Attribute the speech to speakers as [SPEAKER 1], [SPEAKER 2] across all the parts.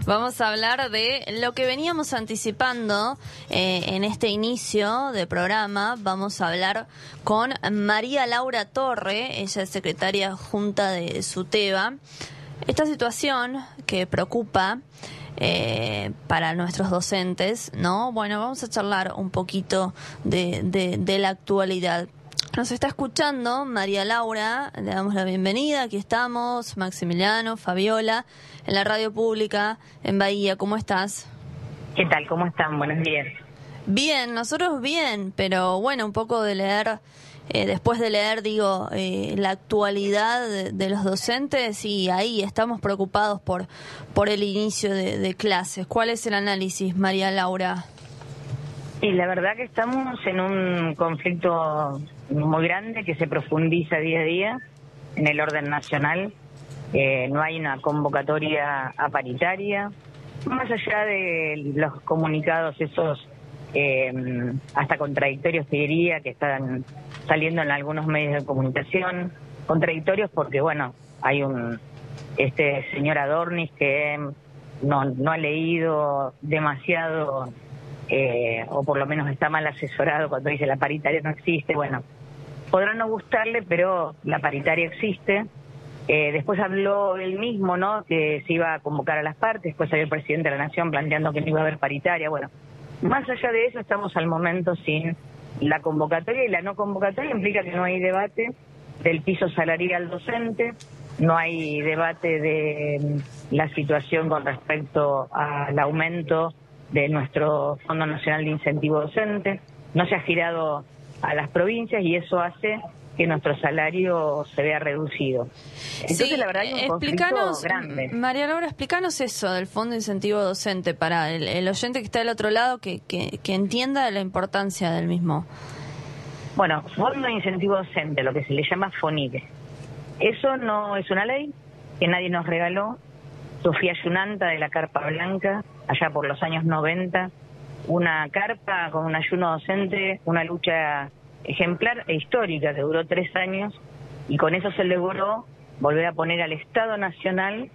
[SPEAKER 1] Vamos a hablar de lo que veníamos anticipando en este inicio de programa. Vamos a hablar con María Laura Torre, ella es secretaria adjunta de SUTEBA. Esta situación que preocupa para nuestros docentes, ¿no? Bueno, vamos a charlar un poquito de la actualidad. Nos está escuchando María Laura, le damos la bienvenida, aquí estamos, Maximiliano, Fabiola, en la radio pública en Bahía. ¿Cómo estás?
[SPEAKER 2] ¿Qué tal? ¿Cómo están? Buenos días.
[SPEAKER 1] Bien, nosotros bien, pero bueno, un poco de leer, después de leer, la actualidad de los docentes, y ahí estamos preocupados por el inicio de clases. ¿Cuál es el análisis, María Laura?
[SPEAKER 2] Y la verdad que estamos en un conflicto muy grande que se profundiza día a día en el orden nacional. No hay una convocatoria a paritaria. Más allá de los comunicados esos hasta contradictorios, te diría, que están saliendo en algunos medios de comunicación. Contradictorios porque, bueno, hay este señor Adornis que no ha leído demasiado, o por lo menos está mal asesorado cuando dice la paritaria no existe. Bueno, podrá no gustarle, pero la paritaria existe. Después habló él mismo, ¿no?, que se iba a convocar a las partes. Después salió el presidente de la Nación planteando que no iba a haber paritaria. Bueno, más allá de eso, estamos al momento sin la convocatoria, y la no convocatoria implica que no hay debate del piso salarial docente, no hay debate de la situación con respecto al aumento de nuestro Fondo Nacional de Incentivo Docente, no se ha girado a las provincias y eso hace que nuestro salario se vea reducido. Entonces, sí, la verdad hay un conflicto grande.
[SPEAKER 1] María Laura, explícanos eso del Fondo de Incentivo Docente para el oyente que está del otro lado, que entienda la importancia del mismo.
[SPEAKER 2] Bueno, Fondo de Incentivo Docente, lo que se le llama FONIDE. Eso no es una ley que nadie nos regaló. Sofía Yunanta, de la Carpa Blanca, allá por los años 90, una carpa con un ayuno docente, una lucha ejemplar e histórica que duró 3 años, y con eso se logró volver a poner al Estado Nacional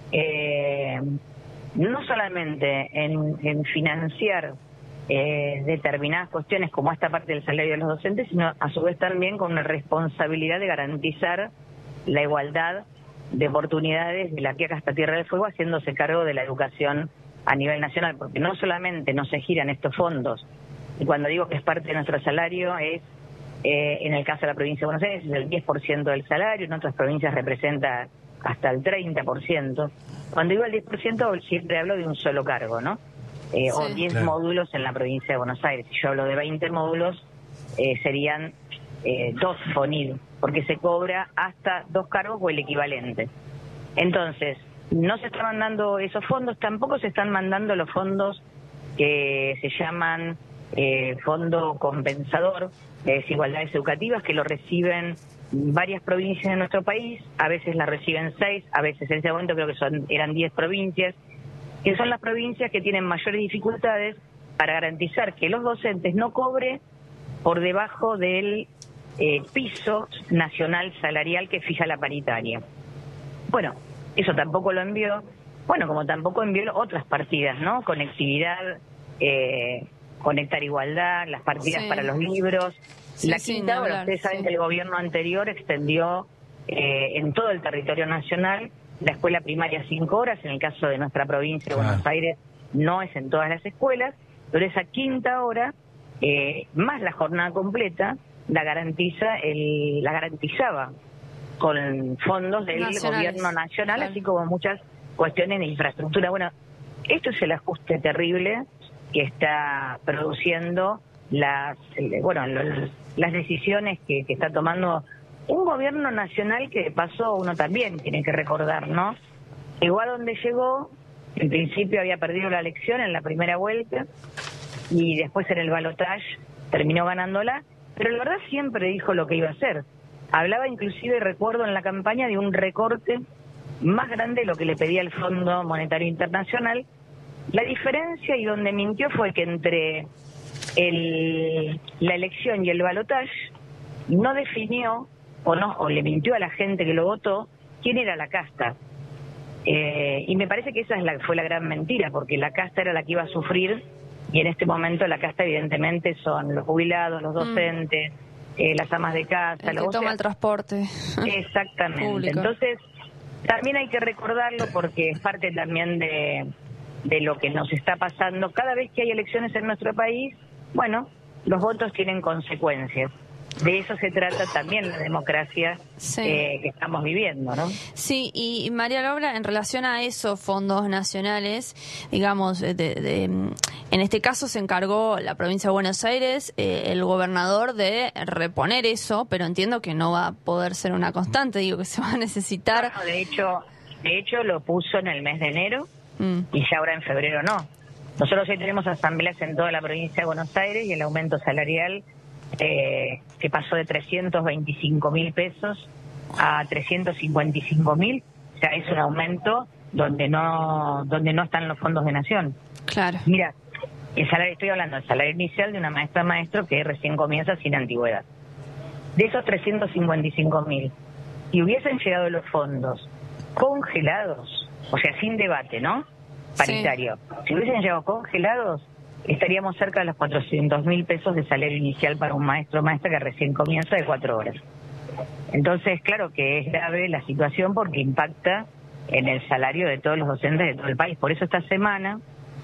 [SPEAKER 2] no solamente en financiar determinadas cuestiones como esta parte del salario de los docentes, sino a su vez también con la responsabilidad de garantizar la igualdad de oportunidades de la Quiaca hasta Tierra del Fuego, haciéndose cargo de la educación a nivel nacional, porque no solamente no se giran estos fondos, y cuando digo que es parte de nuestro salario es, en el caso de la provincia de Buenos Aires, es el 10% del salario, en otras provincias representa hasta el 30%. Cuando digo el 10%, siempre hablo de un solo cargo, ¿no? Sí, o 10 claro. módulos en la provincia de Buenos Aires. Si yo hablo de 20 módulos, serían 2 FONID, porque se cobra hasta 2 cargos o el equivalente. Entonces, no se están mandando esos fondos, tampoco se están mandando los fondos que se llaman Fondo Compensador de Desigualdades Educativas, que lo reciben varias provincias de nuestro país. A veces la reciben 6, a veces en ese momento creo que eran 10 provincias, que son las provincias que tienen mayores dificultades para garantizar que los docentes no cobren por debajo del piso nacional salarial que fija la paritaria. Bueno, eso tampoco lo envió, bueno, como tampoco envió otras partidas, ¿no? Conectividad, Conectar Igualdad, las partidas para los libros. La quinta hora, ustedes saben que el gobierno anterior extendió en todo el territorio nacional la escuela primaria 5 horas, en el caso de nuestra provincia de Buenos Aires no es en todas las escuelas, pero esa quinta hora, más la jornada completa, la garantizaba con fondos del gobierno nacional, claro, así como muchas cuestiones de infraestructura. Bueno, esto es el ajuste terrible que está produciendo las decisiones que está tomando un gobierno nacional, que de paso uno también tiene que recordar, ¿no? Llegó a donde llegó, en principio había perdido la elección en la primera vuelta y después en el balotaje terminó ganándola, pero la verdad siempre dijo lo que iba a hacer. Hablaba inclusive, recuerdo en la campaña, de un recorte más grande de lo que le pedía el Fondo Monetario Internacional. La diferencia y donde mintió fue que entre la elección y el balotaje no definió o le mintió a la gente que lo votó quién era la casta. Y me parece que esa fue la gran mentira, porque la casta era la que iba a sufrir, y en este momento la casta evidentemente son los jubilados, los docentes, las amas de casa,
[SPEAKER 1] el que toma el transporte.
[SPEAKER 2] Exactamente.
[SPEAKER 1] Público.
[SPEAKER 2] Entonces, también hay que recordarlo porque es parte también de lo que nos está pasando. Cada vez que hay elecciones en nuestro país, bueno, los votos tienen consecuencias. De eso se trata también la democracia que estamos viviendo, ¿no?
[SPEAKER 1] Sí, y María Laura, en relación a esos fondos nacionales, digamos, en este caso se encargó la provincia de Buenos Aires, el gobernador, de reponer eso, pero entiendo que no va a poder ser una constante, digo que se va a necesitar.
[SPEAKER 2] Bueno, de hecho lo puso en el mes de enero y ya ahora en febrero no. Nosotros hoy tenemos asambleas en toda la provincia de Buenos Aires y el aumento salarial que pasó de 325.000 pesos a 355.000, o sea, es un aumento donde no están los fondos de nación.
[SPEAKER 1] Claro.
[SPEAKER 2] Mira, estoy hablando del salario inicial de una maestra maestro que recién comienza sin antigüedad. De esos 355.000, si hubiesen llegado los fondos congelados, o sea, sin debate, ¿no? Paritario. Sí. Si hubiesen llegado congelados, estaríamos cerca de los 400.000 pesos de salario inicial para un maestro o maestra que recién comienza de 4 horas. Entonces, claro que es grave la situación porque impacta en el salario de todos los docentes de todo el país. Por eso esta semana,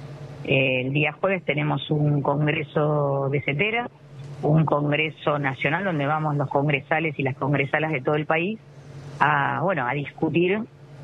[SPEAKER 2] el día jueves, tenemos un congreso de CETERA, un congreso nacional donde vamos los congresales y las congresalas de todo el país a discutir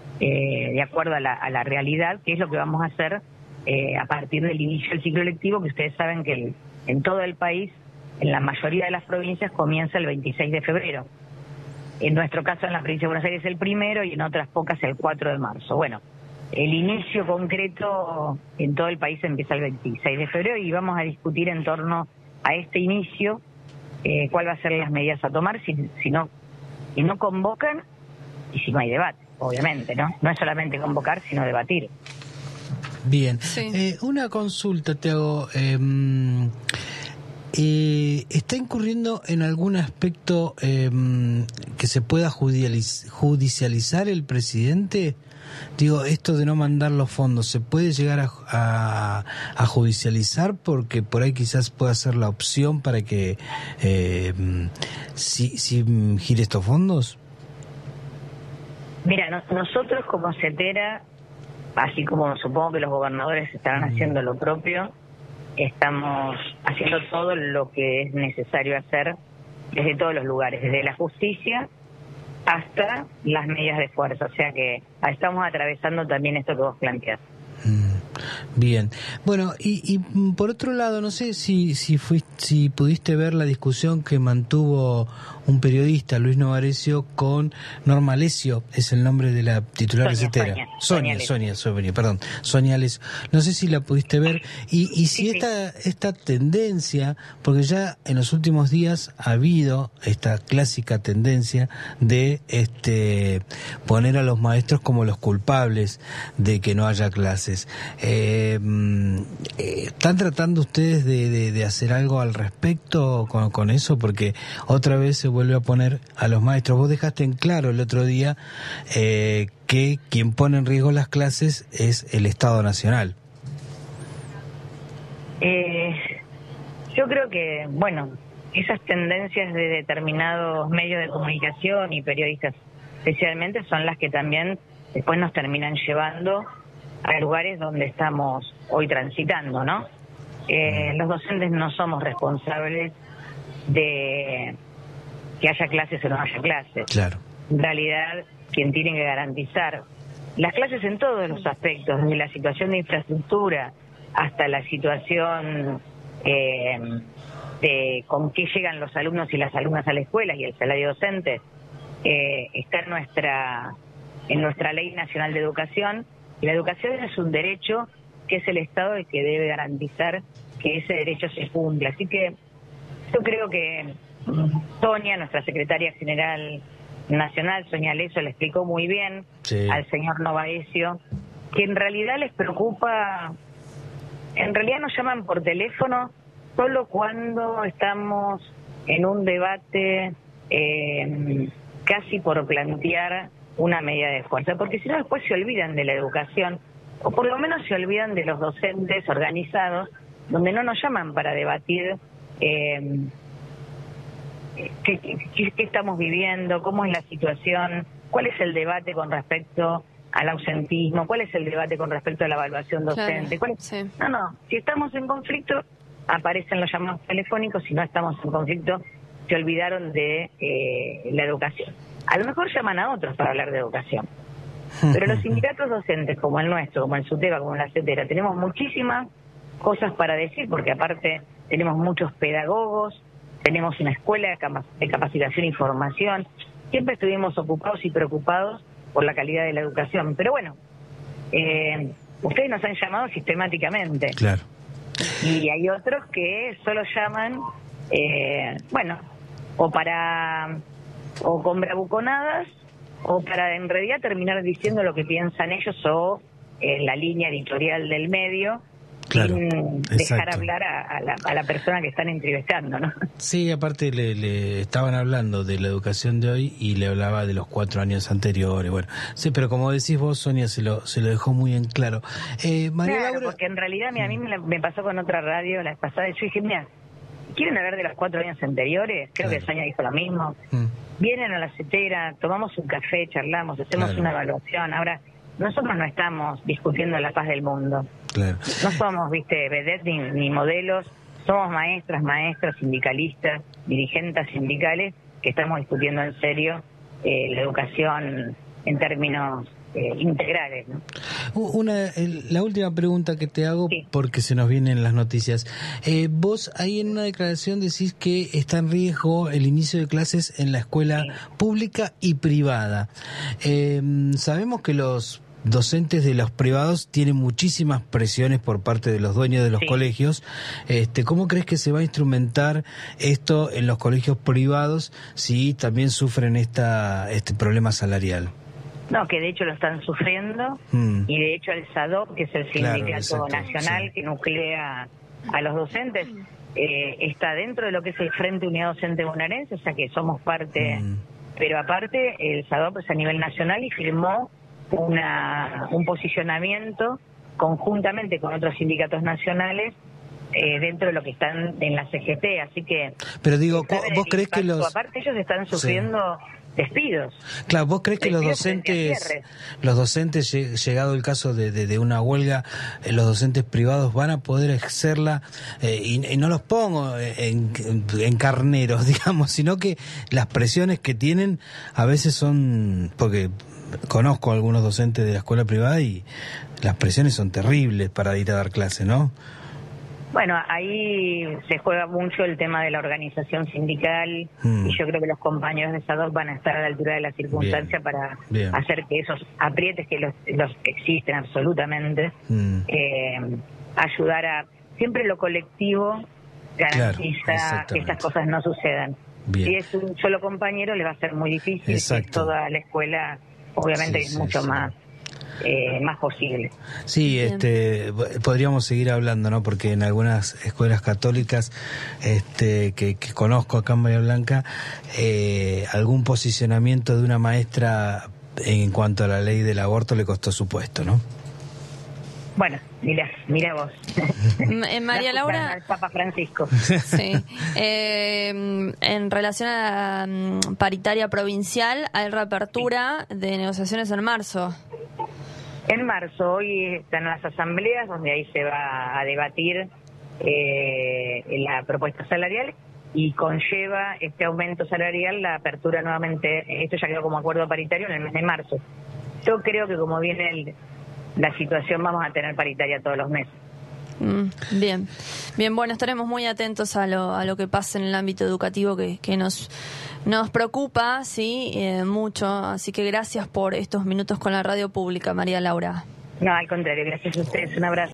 [SPEAKER 2] de acuerdo a la realidad qué es lo que vamos a hacer a partir del inicio del ciclo lectivo, que ustedes saben que en todo el país, en la mayoría de las provincias, comienza el 26 de febrero. En nuestro caso, en la provincia de Buenos Aires, el 1 y en otras pocas el 4 de marzo. Bueno, el inicio concreto en todo el país empieza el 26 de febrero y vamos a discutir en torno a este inicio cuál va a ser las medidas a tomar si no convocan y si no hay debate, obviamente, ¿no? No es solamente convocar, sino debatir.
[SPEAKER 3] Bien,
[SPEAKER 1] sí.
[SPEAKER 3] Una consulta te hago. ¿Está incurriendo en algún aspecto que se pueda judicializar el presidente? Digo, esto de no mandar los fondos, ¿se puede llegar a judicializar? Porque por ahí quizás pueda ser la opción para que si gire estos fondos.
[SPEAKER 2] Mira, nosotros como CETERA, así como supongo que los gobernadores estarán haciendo lo propio, estamos haciendo todo lo que es necesario hacer desde todos los lugares, desde la justicia hasta las medidas de fuerza. O sea que estamos atravesando también esto que vos planteás.
[SPEAKER 3] Bien. Bueno, y por otro lado, no sé si pudiste ver la discusión que mantuvo un periodista, Luis Novarecio, con Norma Alessio, es el nombre de la titular de CETERA. Sonia Alessio. No sé si la pudiste ver y si esta tendencia, porque ya en los últimos días ha habido esta clásica tendencia de poner a los maestros como los culpables de que no haya clases. ¿Están tratando ustedes de hacer algo al respecto con eso? Porque otra vez se vuelve a poner a los maestros. Vos dejaste en claro el otro día que quien pone en riesgo las clases es el Estado Nacional.
[SPEAKER 2] Yo creo que, esas tendencias de determinados medios de comunicación y periodistas especialmente son las que también después nos terminan llevando a lugares donde estamos hoy transitando, ¿no? Los docentes no somos responsables de que haya clases o no haya clases.
[SPEAKER 3] Claro.
[SPEAKER 2] En realidad, quien tiene que garantizar las clases en todos los aspectos, desde la situación de infraestructura hasta la situación de con qué llegan los alumnos y las alumnas a la escuela y el salario docente, está en nuestra Ley Nacional de Educación. La educación es un derecho que es el Estado el que debe garantizar que ese derecho se cumpla. Así que yo creo que Sonia, nuestra secretaria general nacional, Sonia Alessio, le explicó muy bien al señor Novarecio que en realidad les preocupa, en realidad nos llaman por teléfono solo cuando estamos en un debate casi por plantear una medida de fuerza, porque si no después se olvidan de la educación, o por lo menos se olvidan de los docentes organizados, donde no nos llaman para debatir qué estamos viviendo, cómo es la situación, cuál es el debate con respecto al ausentismo, cuál es el debate con respecto a la evaluación docente.
[SPEAKER 1] Claro, sí.
[SPEAKER 2] No, si estamos en conflicto, aparecen los llamados telefónicos, si no estamos en conflicto, se olvidaron de la educación. A lo mejor llaman a otros para hablar de educación, pero los sindicatos docentes, como el nuestro, como el SUTEBA, como la CETERA, tenemos muchísimas cosas para decir, porque aparte tenemos muchos pedagogos, tenemos una escuela de capacitación y formación, siempre estuvimos ocupados y preocupados por la calidad de la educación. Pero bueno, ustedes nos han llamado sistemáticamente.
[SPEAKER 3] Claro.
[SPEAKER 2] Y hay otros que solo llaman, o con bravuconadas, o para en realidad terminar diciendo lo que piensan ellos, o la línea editorial del medio,
[SPEAKER 3] Claro,
[SPEAKER 2] sin dejar
[SPEAKER 3] exacto.
[SPEAKER 2] hablar a la persona que están entrevistando, ¿no?
[SPEAKER 3] Sí, aparte le estaban hablando de la educación de hoy y le hablaba de los 4 años anteriores. Bueno, sí, pero como decís vos, Sonia, se lo dejó muy en claro. María
[SPEAKER 2] Claro,
[SPEAKER 3] Laura...
[SPEAKER 2] porque en realidad a mí me pasó con otra radio la vez pasada, y yo dije, mira, ¿quieren hablar de los 4 años anteriores? Creo que Sonia dijo lo mismo. Vienen a la CETERA, tomamos un café, charlamos, hacemos una evaluación. Ahora, nosotros no estamos discutiendo la paz del mundo.
[SPEAKER 3] Claro.
[SPEAKER 2] No somos, vedettes ni modelos, somos maestros, sindicalistas, dirigentes sindicales, que estamos discutiendo en serio la educación en términos integrales, ¿no?
[SPEAKER 3] La última pregunta que te hago,
[SPEAKER 2] sí,
[SPEAKER 3] porque se nos vienen las noticias. Vos ahí en una declaración decís que está en riesgo el inicio de clases en la escuela pública y privada. Sabemos que los docentes de los privados tienen muchísimas presiones por parte de los dueños de los colegios. ¿Cómo crees que se va a instrumentar esto en los colegios privados si también sufren este problema salarial?
[SPEAKER 2] No, que de hecho lo están sufriendo, y de hecho el SADOP, que es el sindicato nacional que nuclea a los docentes, está dentro de lo que es el Frente Unidad Docente Bonaerense, o sea que somos parte, pero aparte el SADOP es a nivel nacional y firmó un posicionamiento conjuntamente con otros sindicatos nacionales dentro de lo que están en la CGT, así que...
[SPEAKER 3] Pero digo, ¿vos crees que
[SPEAKER 2] aparte ellos están sufriendo despidos? Claro,
[SPEAKER 3] ¿vos crees que los docentes, llegado el caso de una huelga, los docentes privados van a poder ejercerla, y no los pongo en carneros, digamos, sino que las presiones que tienen a veces son... porque conozco a algunos docentes de la escuela privada y las presiones son terribles para ir a dar clase, ¿no?
[SPEAKER 2] Bueno, ahí se juega mucho el tema de la organización sindical, y yo creo que los compañeros de SADOC van a estar a la altura de la circunstancia para hacer que esos aprietes que los existen absolutamente, ayudar a... Siempre lo colectivo garantiza que estas cosas no sucedan. Si es un solo compañero, le va a ser muy difícil. Si es toda la escuela, obviamente es mucho más posible.
[SPEAKER 3] Sí, podríamos seguir hablando, ¿no? Porque en algunas escuelas católicas que conozco acá en Bahía Blanca, algún posicionamiento de una maestra en cuanto a la ley del aborto le costó su puesto, ¿no?
[SPEAKER 2] Bueno, mira vos.
[SPEAKER 1] María Laura,
[SPEAKER 2] al Papa Francisco.
[SPEAKER 1] Sí. En relación a la paritaria provincial, hay reapertura de negociaciones en marzo.
[SPEAKER 2] En marzo, hoy están las asambleas donde ahí se va a debatir la propuesta salarial, y conlleva este aumento salarial la apertura nuevamente. Esto ya quedó como acuerdo paritario en el mes de marzo. Yo creo que como viene la situación, vamos a tener paritaria todos los meses.
[SPEAKER 1] Bien, bueno, estaremos muy atentos a lo que pasa en el ámbito educativo que nos preocupa, mucho. Así que gracias por estos minutos con la radio pública, María Laura.
[SPEAKER 2] No, al contrario, gracias a ustedes. Un abrazo.